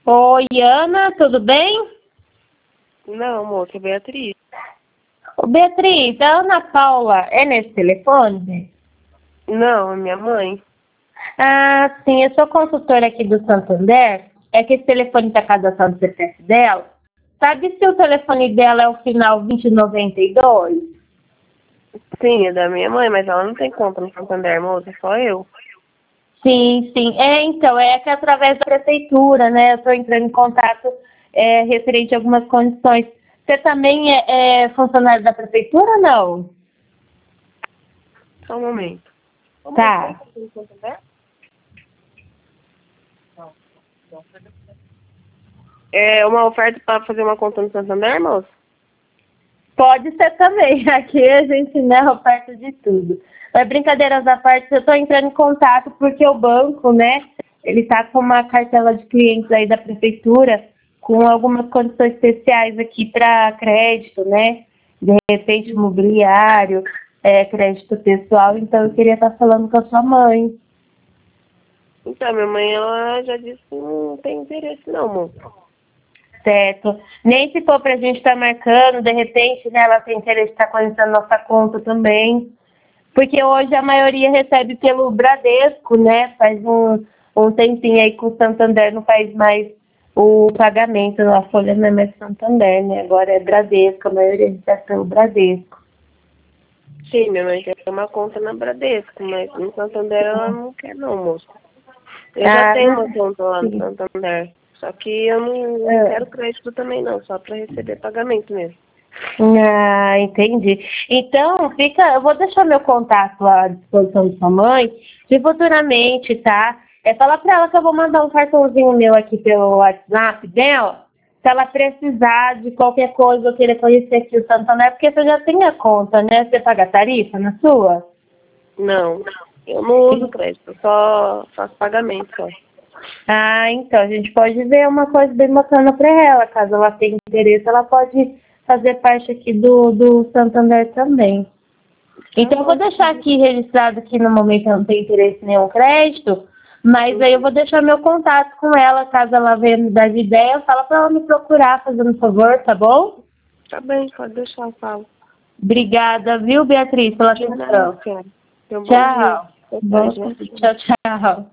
Oi, Ana, tudo bem? Não, moça, Beatriz. Ô, Beatriz, a Ana Paula é nesse telefone? Não, é minha mãe. Ah, sim, eu sou consultora aqui do Santander. É que esse telefone está cadastrado no CPF dela. Sabe se o telefone dela é o final 2092? Sim, é da minha mãe, mas ela não tem conta no Santander, moça, só eu. Sim, sim. Então, é que através da prefeitura, né? Eu estou entrando em contato referente a algumas condições. Você também é funcionário da prefeitura ou não? Só um momento. Tá. No Santander? É uma oferta para fazer uma conta no Santander, moça? Pode ser também. Aqui a gente, né, oferta de tudo. Mas brincadeiras à parte, eu estou entrando em contato porque o banco, né, ele está com uma cartela de clientes aí da prefeitura com algumas condições especiais aqui para crédito, né? De repente imobiliário, crédito pessoal. Então eu queria estar falando com a sua mãe. Então, minha mãe, ela já disse que não tem interesse não, moça. Certo. Nem se for para a gente estar marcando, de repente, né, ela tem interesse em estar conhecendo nossa conta também. Porque hoje a maioria recebe pelo Bradesco, né? Faz um tempinho aí que o Santander não faz mais o pagamento, a folha não é mais Santander, né? Agora é Bradesco, a maioria recebe pelo Bradesco. Sim, minha mãe quer ter uma conta na Bradesco, mas no Santander ela não quer não, moça. Eu já Ah, tenho uma conta lá no sim. Santander, só que eu não quero crédito também não, só para receber pagamento mesmo. Ah, entendi. Então, eu vou deixar meu contato à disposição de sua mãe, se futuramente, tá? Falar pra ela que eu vou mandar um cartãozinho meu aqui pelo WhatsApp dela, se ela precisar de qualquer coisa ou querer conhecer aqui o Santander, porque você já tem a conta, né? Você paga tarifa na sua? Não, eu não uso crédito, só faço pagamento só. Ah, então, a gente pode ver uma coisa bem bacana para ela. Caso ela tenha interesse, ela pode fazer parte aqui do Santander também. Tá Então, eu vou bom. deixar aqui registrado que no momento eu não tenho interesse em nenhum crédito, mas aí eu vou deixar meu contato com ela, caso ela venha me dar de ideia, fala para ela me procurar, fazendo favor, tá bom? Tá bem, pode deixar, eu falo. Obrigada, viu, Beatriz, pela De nada, atenção. cara. Tenha um bom dia. Tchau. Boa Bom, tarde, né? tchau, tchau.